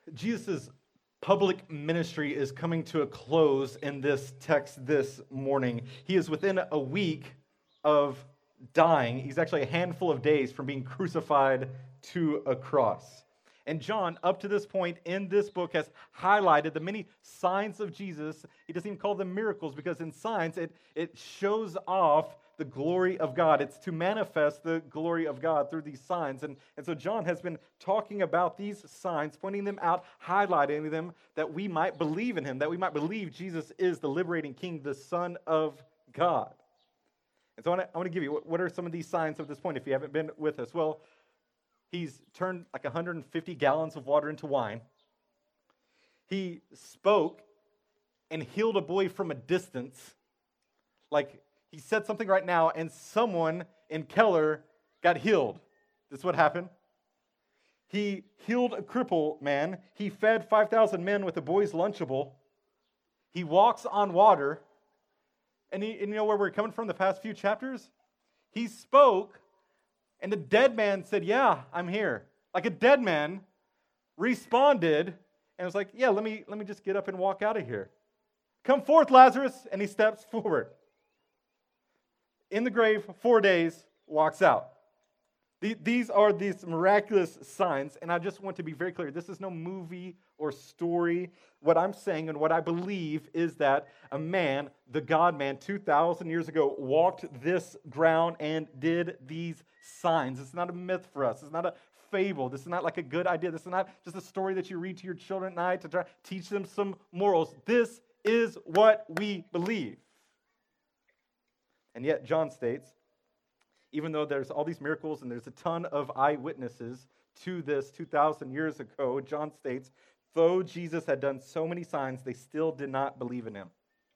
Jesus' public ministry is coming to a close in this text this morning. He is within a week of dying. He's actually a handful of days from being crucified to a cross. And John, up to this point in this book, has highlighted the many signs of Jesus. He doesn't even call them miracles because in signs it shows off the glory of God. It's to manifest the glory of God through these signs. And so John has been talking about these signs, pointing them out, highlighting them, that we might believe in him, that we might believe Jesus is the liberating King, the Son of God. And so I want to give you, what are some of these signs at this point if you haven't been with us? Well, he's turned like 150 gallons of water into wine. He spoke and healed a boy from a distance. Like, he said something right now, and someone in Keller got healed. This is what happened. He healed a crippled man. He fed 5,000 men with a boy's Lunchable. He walks on water. And you know where we're coming from the past few chapters? He spoke, and the dead man said, yeah, I'm here. Like a dead man responded and was like, yeah, let me just get up and walk out of here. Come forth, Lazarus. And he steps forward. In the grave, 4 days, walks out. These are these miraculous signs, and I just want to be very clear. This is no movie or story. What I'm saying and what I believe is that a man, the God-man, 2,000 years ago, walked this ground and did these signs. It's not a myth for us. It's not a fable. This is not like a good idea. This is not just a story that you read to your children at night to try to teach them some morals. This is what we believe. And yet, John states, even though there's all these miracles and there's a ton of eyewitnesses to this 2,000 years ago, John states, though Jesus had done so many signs, they still did not believe in him.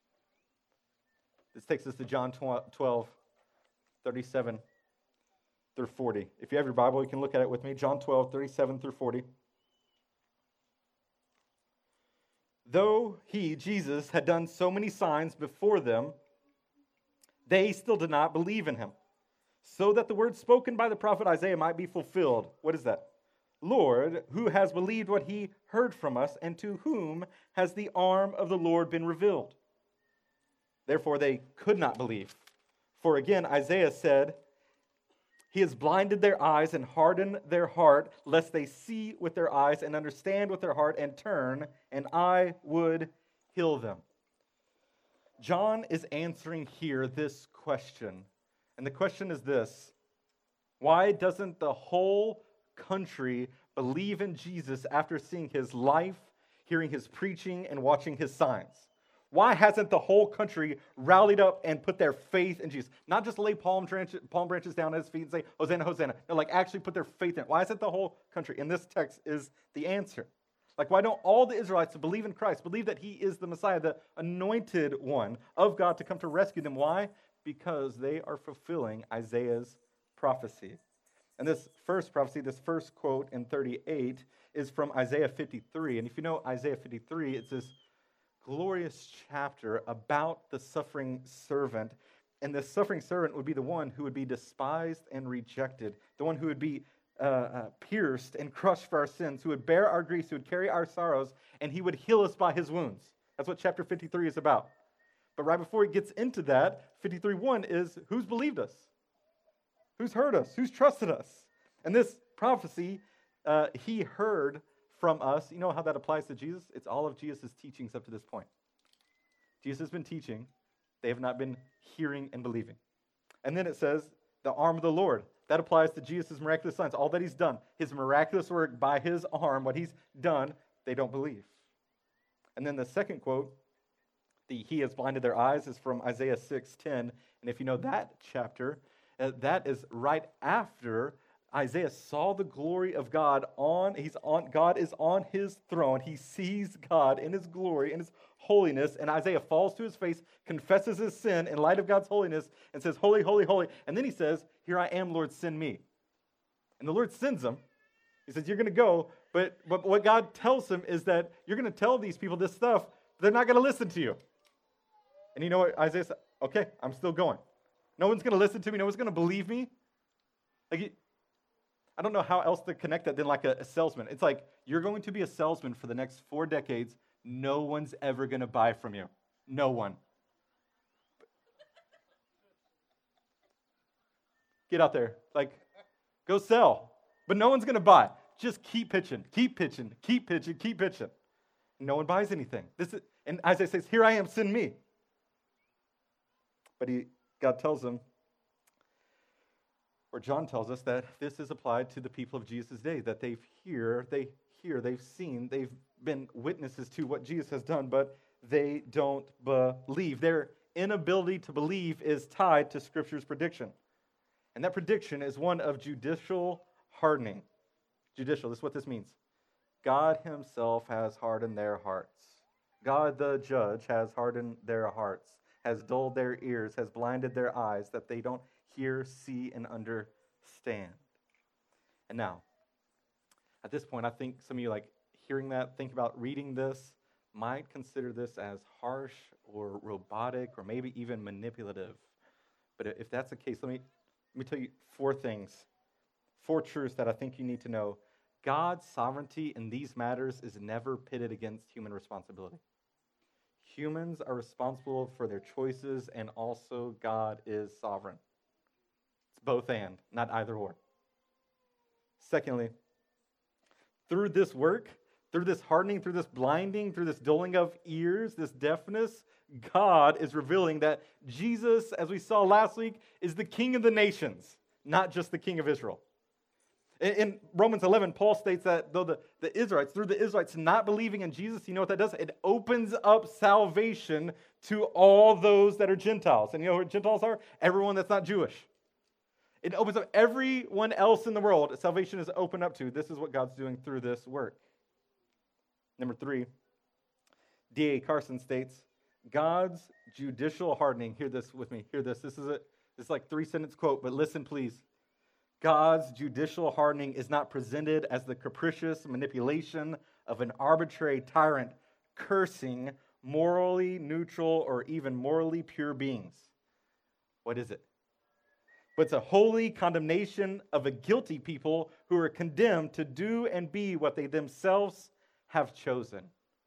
This takes us to John 12, 37 through 40. If you have your Bible, you can look at it with me. John 12, 37 through 40. Though he, Jesus, had done so many signs before them, they still did not believe in him, so that the word spoken by the prophet Isaiah might be fulfilled. What is that? Lord, who has believed what he heard from us, and to whom has the arm of the Lord been revealed? Therefore they could not believe. For again, Isaiah said, he has blinded their eyes and hardened their heart, lest they see with their eyes and understand with their heart and turn, and I would heal them. John is answering here this question. And the question is this: why doesn't the whole country believe in Jesus after seeing his life, hearing his preaching, and watching his signs? Why hasn't the whole country rallied up and put their faith in Jesus? Not just lay palm branches down at his feet and say, Hosanna, Hosanna. No, like actually put their faith in it. Why isn't the whole country? And this text is the answer. Like, why don't all the Israelites believe in Christ, believe that he is the Messiah, the anointed one of God to come to rescue them? Why? Because they are fulfilling Isaiah's prophecy. And this first prophecy, this first quote in 38, is from Isaiah 53. And if you know Isaiah 53, it's this glorious chapter about the suffering servant. And the suffering servant would be the one who would be despised and rejected, the one who would be pierced and crushed for our sins, who would bear our griefs, who would carry our sorrows, and he would heal us by his wounds. That's what chapter 53 is about. But right before it gets into that, 53:1 is who's believed us? Who's heard us? Who's trusted us? And this prophecy, he heard from us. You know how that applies to Jesus? It's all of Jesus' teachings up to this point. Jesus has been teaching. They have not been hearing and believing. And then it says, the arm of the Lord. That applies to Jesus' miraculous signs. All that he's done, his miraculous work by his arm, what he's done, they don't believe. And then the second quote, he has blinded their eyes, is from Isaiah 6:10. And if you know that chapter, that is right after Isaiah saw the glory of God. God is on his throne. He sees God in his glory, in his holiness, and Isaiah falls to his face, confesses his sin in light of God's holiness, and says, holy, holy, holy. And then he says, here I am, Lord, send me. And the Lord sends him. He says, you're going to go, but what God tells him is that you're going to tell these people this stuff, but they're not going to listen to you. And you know what Isaiah said? Okay, I'm still going. No one's going to listen to me. No one's going to believe me. Like, I don't know how else to connect that than like a salesman. It's like you're going to be a salesman for the next 4 decades. No one's ever going to buy from you. No one. Get out there. Like, go sell. But no one's going to buy. Just keep pitching, keep pitching, keep pitching, keep pitching. No one buys anything. And Isaiah says, here I am, send me. But God tells him, or John tells us, that this is applied to the people of Jesus' day, that they've seen, they've been witnesses to what Jesus has done, but they don't believe. Their inability to believe is tied to Scripture's prediction. And that prediction is one of judicial hardening. Judicial, this is what this means. God himself has hardened their hearts. God the judge has hardened their hearts, has dulled their ears, has blinded their eyes, that they don't hear, see, and understand. And now, at this point, I think some of you, like, hearing that, think about reading this, might consider this as harsh or robotic or maybe even manipulative. But if that's the case, let me tell you 4 things, 4 truths that I think you need to know. God's sovereignty in these matters is never pitted against human responsibility. Humans are responsible for their choices, and also God is sovereign. It's both and, not either or. Secondly, through this work, through this hardening, through this blinding, through this dulling of ears, this deafness, God is revealing that Jesus, as we saw last week, is the King of the nations, not just the King of Israel. In Romans 11, Paul states that though the Israelites, through the Israelites not believing in Jesus, you know what that does? It opens up salvation to all those that are Gentiles. And you know what Gentiles are? Everyone that's not Jewish. It opens up everyone else in the world. Salvation is opened up to. This is what God's doing through this work. Number 3, D.A. Carson states, God's judicial hardening. Hear this with me. Hear this. This is like 3-sentence quote, but listen, please. God's judicial hardening is not presented as the capricious manipulation of an arbitrary tyrant cursing morally neutral or even morally pure beings. What is it? But it's a holy condemnation of a guilty people who are condemned to do and be what they themselves have chosen.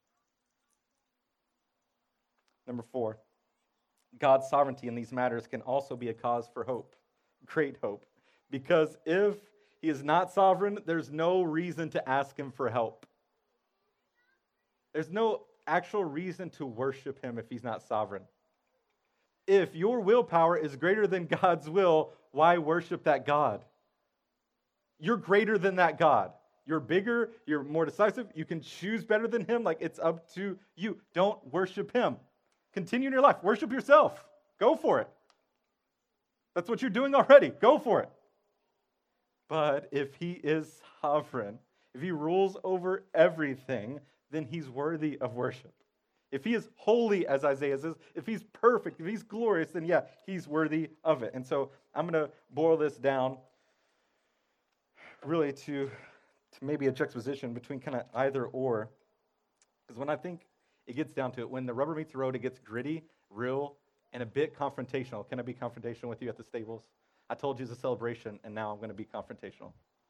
Number 4, God's sovereignty in these matters can also be a cause for hope, great hope. Because if he is not sovereign, there's no reason to ask him for help. There's no actual reason to worship him if he's not sovereign. If your willpower is greater than God's will, why worship that God? You're greater than that God. You're bigger, you're more decisive, you can choose better than him. Like, it's up to you. Don't worship him. Continue in your life. Worship yourself. Go for it. That's what you're doing already. Go for it. But if he is sovereign, if he rules over everything, then he's worthy of worship. If he is holy, as Isaiah says, if he's perfect, if he's glorious, then yeah, he's worthy of it. And so I'm going to boil this down really to maybe a juxtaposition between kind of either or. Because when I think it gets down to it, when the rubber meets the road, it gets gritty, real, and a bit confrontational. Can I be confrontational with you at the stables? I told you it's a celebration, and now I'm going to be confrontational.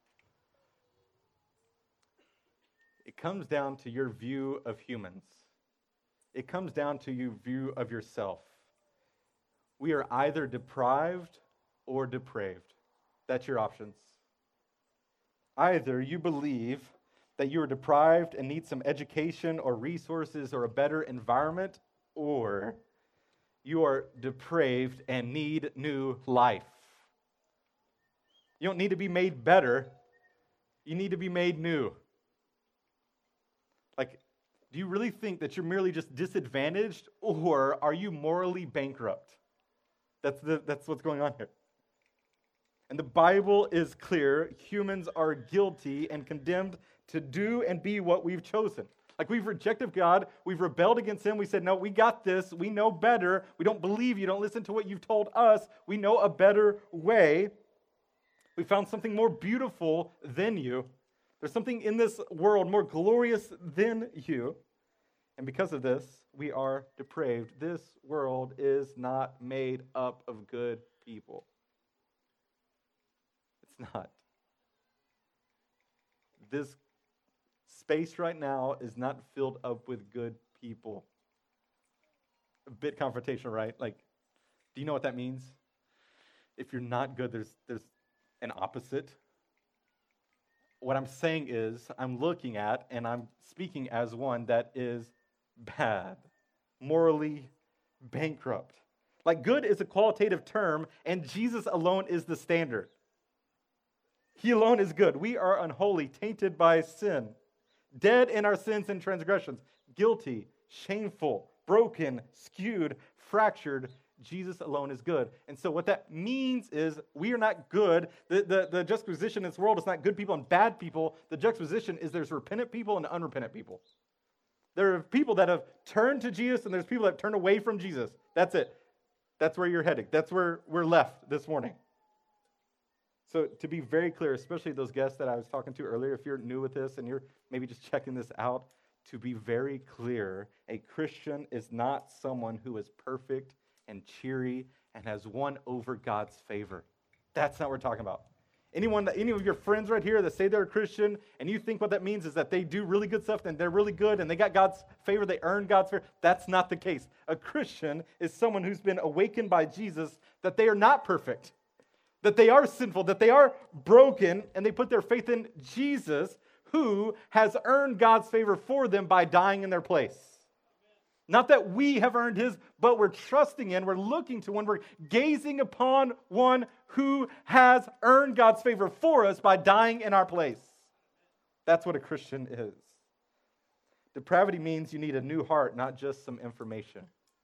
It comes down to your view of humans. It comes down to your view of yourself. We are either deprived or depraved. That's your options. Either you believe that you are deprived and need some education or resources or a better environment, or you are depraved and need new life. You don't need to be made better. You need to be made new. Like, do you really think that you're merely just disadvantaged, or are you morally bankrupt? That's what's going on here. And the Bible is clear. Humans are guilty and condemned to do and be what we've chosen. Like, we've rejected God. We've rebelled against him. We said, no, we got this. We know better. We don't believe you. Don't listen to what you've told us. We know a better way. We found something more beautiful than you. There's something in this world more glorious than you. And because of this, we are depraved. This world is not made up of good people. It's not. this space right now is not filled up with good people. A bit confrontational, right? Like, do you know what that means? If you're not good, there's an opposite. What I'm saying is, I'm looking at and I'm speaking as one that is bad, morally bankrupt. Like, good is a qualitative term, and Jesus alone is the standard. He alone is good. We are unholy, tainted by sin, dead in our sins and transgressions, guilty, shameful, broken, skewed, fractured. Jesus alone is good. And so what that means is we are not good. The juxtaposition in this world is not good people and bad people. The juxtaposition is there's repentant people and unrepentant people. There are people that have turned to Jesus and there's people that have turned away from Jesus. That's it. That's where you're heading. That's where we're left this morning. So to be very clear, especially those guests that I was talking to earlier, if you're new with this and you're maybe just checking this out, to be very clear, a Christian is not someone who is perfect and cheery and has won over God's favor. That's not what we're talking about. Any of your friends right here that say they're a Christian and you think what that means is that they do really good stuff and they're really good and they got God's favor, they earned God's favor, that's not the case. A Christian is someone who's been awakened by Jesus that they are not perfect, that they are sinful, that they are broken, and they put their faith in Jesus, who has earned God's favor for them by dying in their place. Not that we have earned his, but we're trusting in, we're looking to one, we're gazing upon one who has earned God's favor for us by dying in our place. That's what a Christian is. Depravity means you need a new heart, not just some information.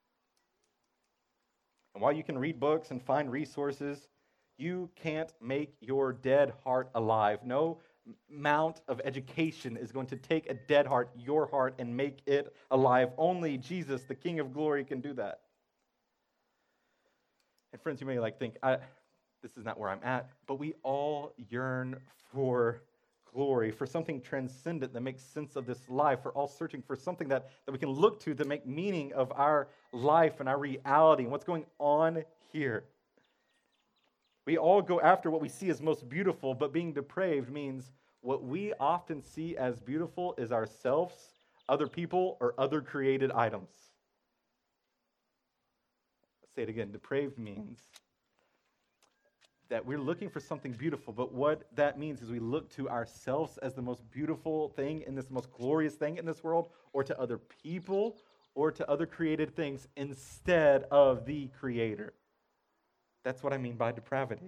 And while you can read books and find resources, you can't make your dead heart alive. No amount of education is going to take a dead heart, your heart, and make it alive. Only Jesus, the King of glory, can do that. And friends, you may think, this is not where I'm at, but we all yearn for glory, for something transcendent that makes sense of this life. We're all searching for something that we can look to make meaning of our life and our reality and what's going on here. We all go after what we see as most beautiful, but being depraved means what we often see as beautiful is ourselves, other people, or other created items. Let's say it again. Depraved means that we're looking for something beautiful, but what that means is we look to ourselves as the most beautiful thing in this most glorious thing in this world, or to other people, or to other created things instead of the Creator. That's what I mean by depravity.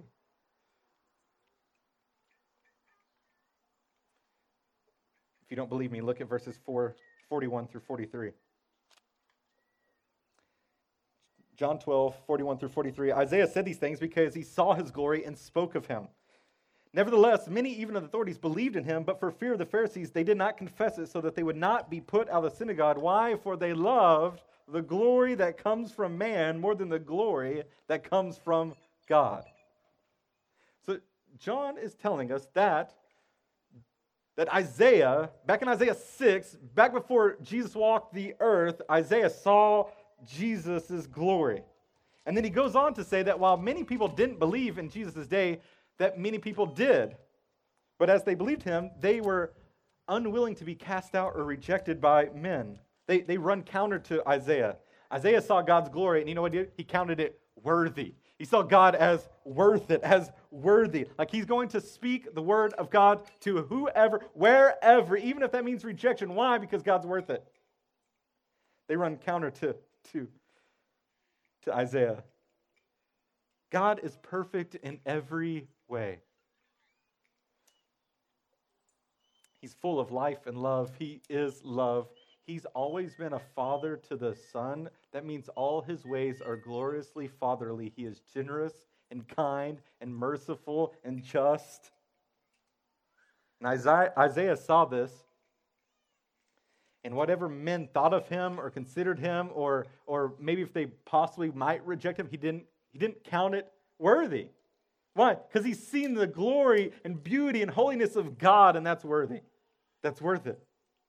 If you don't believe me, look at verses 41 through 43. John 12, 41 through 43. Isaiah said these things because he saw his glory and spoke of him. Nevertheless, many even of the authorities believed in him, but for fear of the Pharisees, they did not confess it so that they would not be put out of the synagogue. Why? For they loved the glory that comes from man more than the glory that comes from God. So John is telling us that Isaiah, back in Isaiah 6, back before Jesus walked the earth, Isaiah saw Jesus' glory. And then he goes on to say that while many people didn't believe in Jesus' day, that many people did. But as they believed him, they were unwilling to be cast out or rejected by men. They run counter to Isaiah. Isaiah saw God's glory, and you know what he did? He counted it worthy. He saw God as worth it, as worthy. Like he's going to speak the word of God to whoever, wherever, even if that means rejection. Why? Because God's worth it. They run counter to Isaiah. God is perfect in every way. He's full of life and love. He is love. He's always been a father to the Son. That means all his ways are gloriously fatherly. He is generous and kind and merciful and just. And Isaiah saw this. And whatever men thought of him or considered him, or maybe if they possibly might reject him, he didn't count it worthy. Why? Because he's seen the glory and beauty and holiness of God, and that's worthy. That's worth it.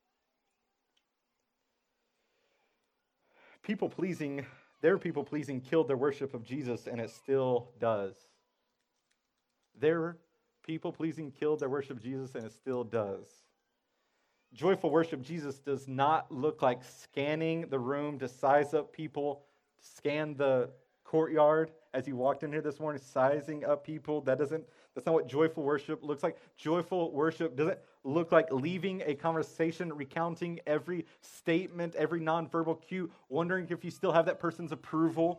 Their people-pleasing killed their worship of Jesus, and it still does. Their People-pleasing killed their worship of Jesus, and it still does. Joyful worship Jesus does not look like scanning the room to size up people, scan the courtyard as you walked in here this morning, sizing up people. That's not what joyful worship looks like. Joyful worship doesn't look like leaving a conversation, recounting every statement, every nonverbal cue, wondering if you still have that person's approval.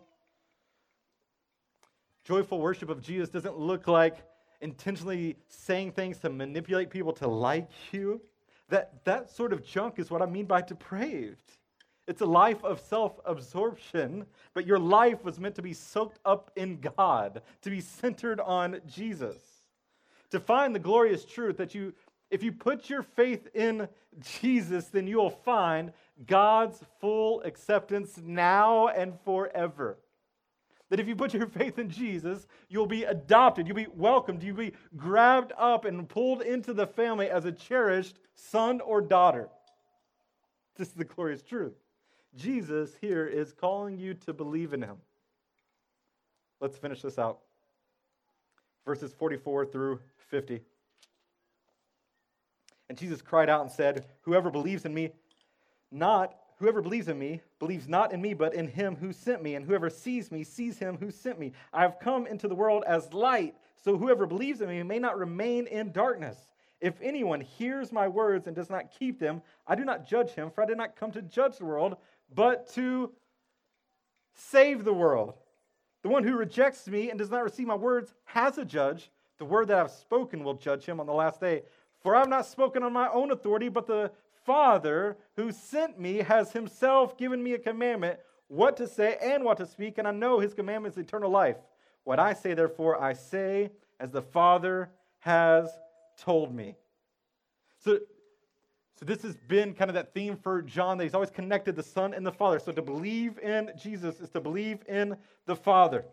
Joyful worship of Jesus doesn't look like intentionally saying things to manipulate people to like you. That sort of junk is what I mean by depraved. It's a life of self-absorption, but your life was meant to be soaked up in God, to be centered on Jesus. To find the glorious truth that if you put your faith in Jesus, then you'll find God's full acceptance now and forever. That if you put your faith in Jesus, you'll be adopted, you'll be welcomed, you'll be grabbed up and pulled into the family as a cherished son or daughter. This is the glorious truth. Jesus here is calling you to believe in him. Let's finish this out. Verses 44 through 50. And Jesus cried out and said, Whoever believes in me believes not in me, but in him who sent me. And whoever sees me sees him who sent me. I have come into the world as light, so whoever believes in me may not remain in darkness. If anyone hears my words and does not keep them, I do not judge him, for I did not come to judge the world, but to save the world. The one who rejects me and does not receive my words has a judge. The word that I have spoken will judge him on the last day. For I have not spoken on my own authority, but the Father who sent me has himself given me a commandment, what to say and what to speak, and I know his commandment is eternal life. What I say, therefore, I say as the Father has told me. So this has been kind of that theme for John, that he's always connected the Son and the Father. So to believe in Jesus is to believe in the Father.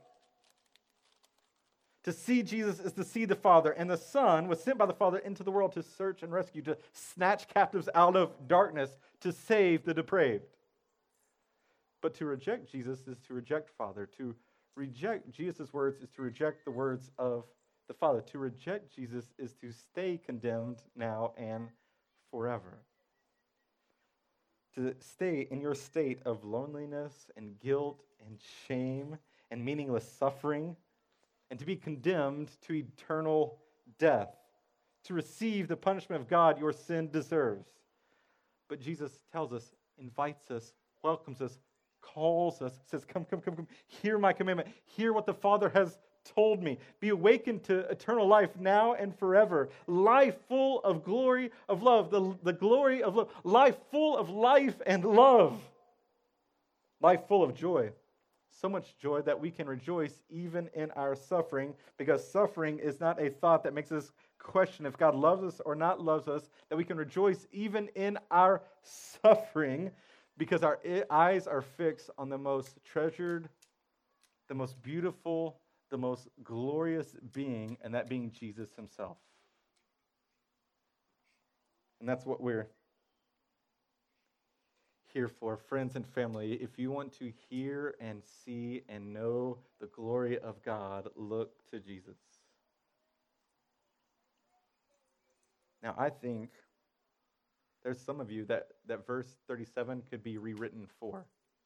To see Jesus is to see the Father. And the Son was sent by the Father into the world to search and rescue, to snatch captives out of darkness, to save the depraved. But to reject Jesus is to reject Father. To reject Jesus' words is to reject the words of the Father. To reject Jesus is to stay condemned now and forever. To stay in your state of loneliness and guilt and shame and meaningless suffering, and to be condemned to eternal death, to receive the punishment of God your sin deserves. But Jesus tells us, invites us, welcomes us, calls us, says, come, hear my commandment, hear what the Father has told me. Be awakened to eternal life now and forever. Life full of glory of love, the glory of love. Life full of life and love. Life full of joy. So much joy that we can rejoice even in our suffering, because suffering is not a thought that makes us question if God loves us or not loves us, that we can rejoice even in our suffering because our eyes are fixed on the most treasured, the most beautiful, the most glorious being, and that being Jesus himself. And that's what we're here for, friends and family. If you want to hear and see and know the glory of God, look to Jesus. Now, I think there's some of you that verse 37 could be rewritten for.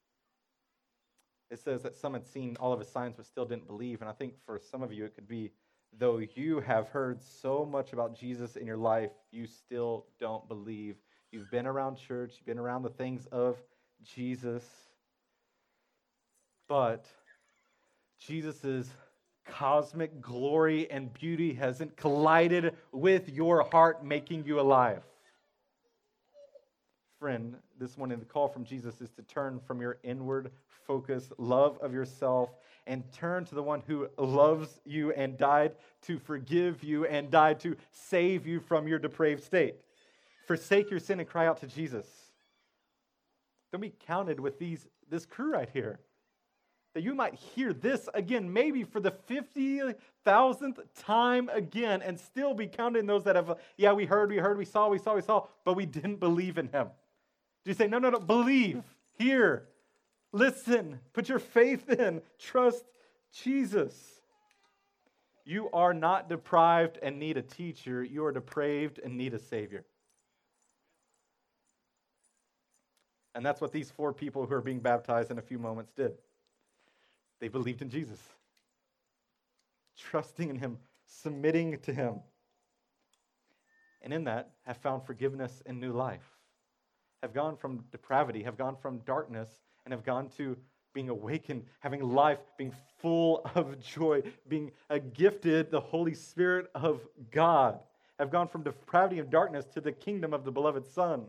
It says that some had seen all of his signs but still didn't believe, and I think for some of you it could be, though you have heard so much about Jesus in your life, you still don't believe. You've been around church, you've been around the things of Jesus, but Jesus' cosmic glory and beauty hasn't collided with your heart, making you alive. Friend, this morning the call from Jesus is to turn from your inward focus, love of yourself, and turn to the one who loves you and died to forgive you and died to save you from your depraved state. Forsake your sin and cry out to Jesus. Don't be counted with this crew right here. That you might hear this again, maybe for the 50,000th time again, and still be counted in those that have, we heard, we saw, but we didn't believe in him. Do you say, no, believe, hear, listen, put your faith in, trust Jesus. You are not deprived and need a teacher. You are depraved and need a Savior. And that's what these 4 people who are being baptized in a few moments did. They believed in Jesus, trusting in him, submitting to him. And in that, have found forgiveness and new life. Have gone from depravity, have gone from darkness, and have gone to being awakened, having life, being full of joy, being gifted the Holy Spirit of God. Have gone from depravity and darkness to the kingdom of the beloved Son.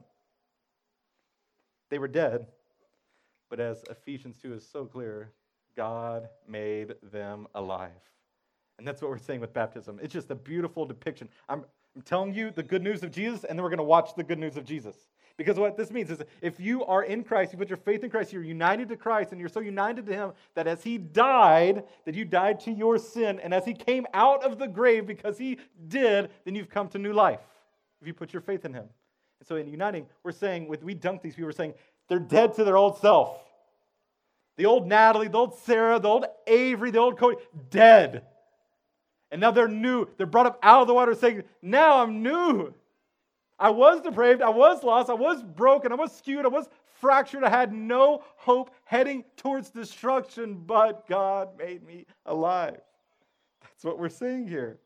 They were dead, but as Ephesians 2 is so clear, God made them alive. And that's what we're saying with baptism. It's just a beautiful depiction. I'm telling you the good news of Jesus, and then we're going to watch the good news of Jesus. Because what this means is if you are in Christ, you put your faith in Christ, you're united to Christ, and you're so united to him that as he died, that you died to your sin, and as he came out of the grave because he did, then you've come to new life if you put your faith in him. And so in uniting, we're saying, we dunk these people, we're saying they're dead to their old self. The old Natalie, the old Sarah, the old Avery, the old Cody, dead. And now they're new. They're brought up out of the water saying, now I'm new. I was depraved, I was lost, I was broken, I was skewed, I was fractured, I had no hope heading towards destruction, but God made me alive. That's what we're saying here.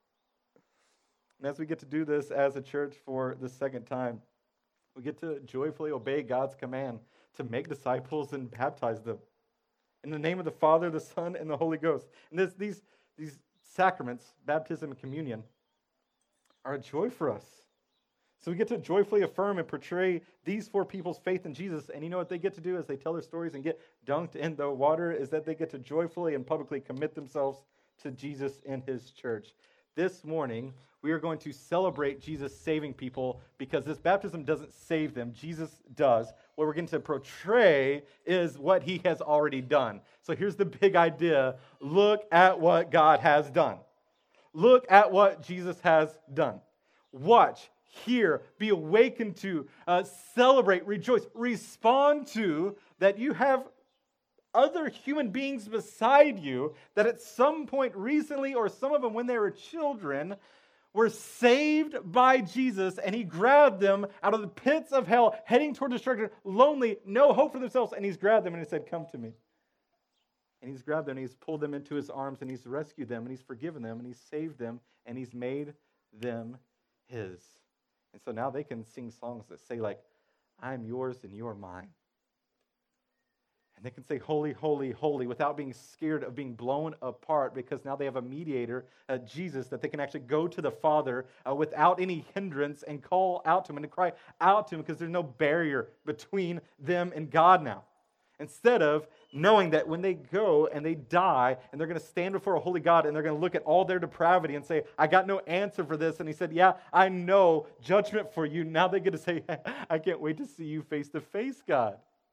And as we get to do this as a church for the second time, we get to joyfully obey God's command to make disciples and baptize them in the name of the Father, the Son, and the Holy Ghost. And these sacraments, baptism and communion, are a joy for us. So we get to joyfully affirm and portray these 4 people's faith in Jesus. And you know what they get to do as they tell their stories and get dunked in the water is that they get to joyfully and publicly commit themselves to Jesus in his church. This morning, we are going to celebrate Jesus saving people because this baptism doesn't save them. Jesus does. What we're going to portray is what he has already done. So here's the big idea. Look at what God has done. Look at what Jesus has done. Watch, hear, be awakened to, celebrate, rejoice, respond to that you have other human beings beside you that at some point recently, or some of them when they were children, were saved by Jesus, and he grabbed them out of the pits of hell, heading toward destruction, lonely, no hope for themselves, and he's grabbed them and he said, come to me. And he's grabbed them and he's pulled them into his arms and he's rescued them and he's forgiven them and he's saved them and he's made them his. And so now they can sing songs that say like, I'm yours and you're mine. And they can say, holy, holy, holy, without being scared of being blown apart because now they have a mediator, Jesus, that they can actually go to the Father without any hindrance and call out to him and to cry out to him because there's no barrier between them and God now. Instead of knowing that when they go and they die and they're going to stand before a holy God and they're going to look at all their depravity and say, I got no answer for this. And he said, yeah, I know judgment for you. Now they get to say, I can't wait to see you face to face, God.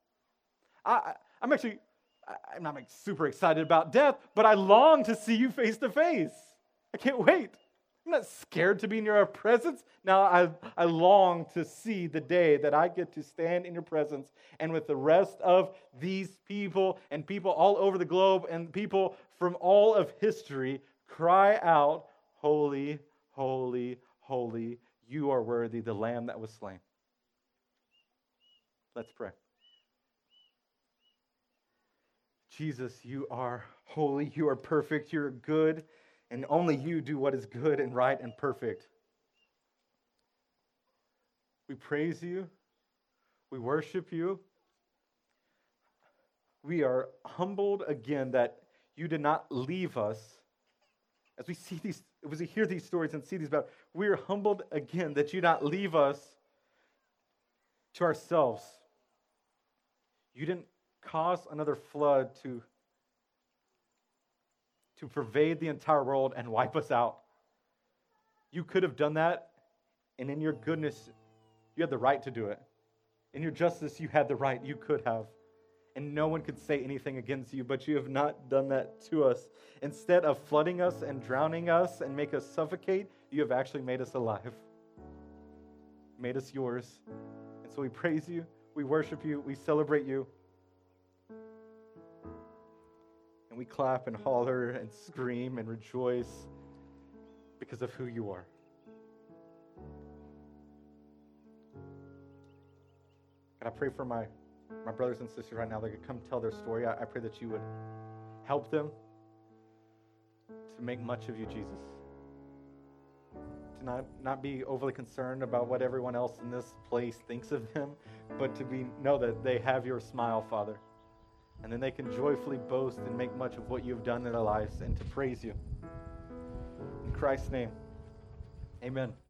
I'm not like super excited about death, but I long to see you face to face. I can't wait. I'm not scared to be in your presence. Now I long to see the day that I get to stand in your presence and with the rest of these people and people all over the globe and people from all of history cry out, holy, holy, holy, you are worthy, the Lamb that was slain. Let's pray. Jesus, you are holy, you are perfect, you're good, and only you do what is good and right and perfect. We praise you. We worship you. We are humbled again that you did not leave us. As we hear these stories and see these battles, we are humbled again that you did not leave us to ourselves. You didn't cause another flood to pervade the entire world and wipe us out. You could have done that, and in your goodness, you had the right to do it. In your justice, you had the right. You could have. And no one could say anything against you, but you have not done that to us. Instead of flooding us and drowning us and make us suffocate, you have actually made us alive. Made us yours. And so we praise you, we worship you, we celebrate you. And we clap and holler and scream and rejoice because of who you are. And I pray for my brothers and sisters right now that could come tell their story. I pray that you would help them to make much of you, Jesus. To not be overly concerned about what everyone else in this place thinks of them, but to know that they have your smile, Father. And then they can joyfully boast and make much of what you've done in their lives and to praise you. In Christ's name, amen.